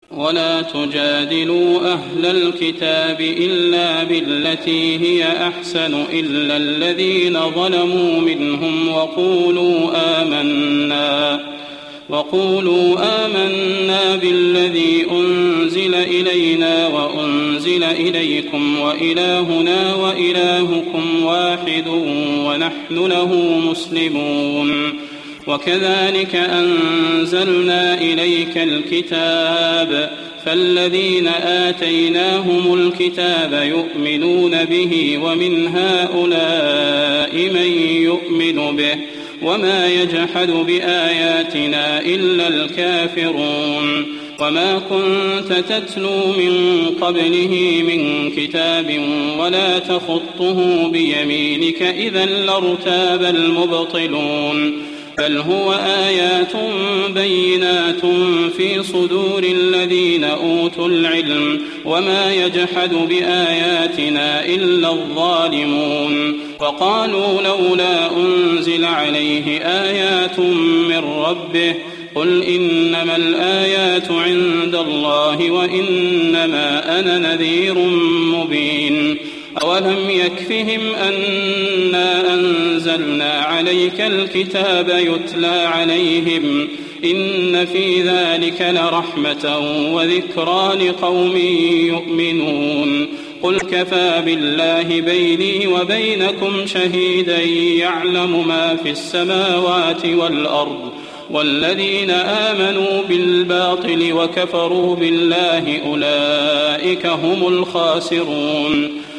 ولا تجادلوا أهل الكتاب إلا بالتي هي أحسن إلا الذين ظلموا منهم وقولوا آمنا بالذي أنزل إلينا وأنزل إليكم وإلهنا وإلهكم واحد ونحن له مسلمون. وكذلك أنزلنا إليك الكتاب فالذين آتيناهم الكتاب يؤمنون به ومن هؤلاء من يؤمن به وما يجحد بآياتنا إلا الكافرون. وما كنت تتلو من قبله من كتاب ولا تخطه بيمينك إذا لارتاب المبطلون بل هو آيات بينات في صدور الذين أوتوا العلم وما يجحد بآياتنا إلا الظالمون. وقالوا لولا أنزل عليه آيات من ربه قل إنما الآيات عند الله وإنما أنا نذير مبين. أولم يكفهم أنا أنزلنا عليك الكتاب يتلى عليهم إن في ذلك لرحمة وذكرى لقوم يؤمنون. قل كفى بالله بيني وبينكم شهيدا يعلم ما في السماوات والأرض والذين آمنوا بالباطل وكفروا بالله أولئك هم الخاسرون.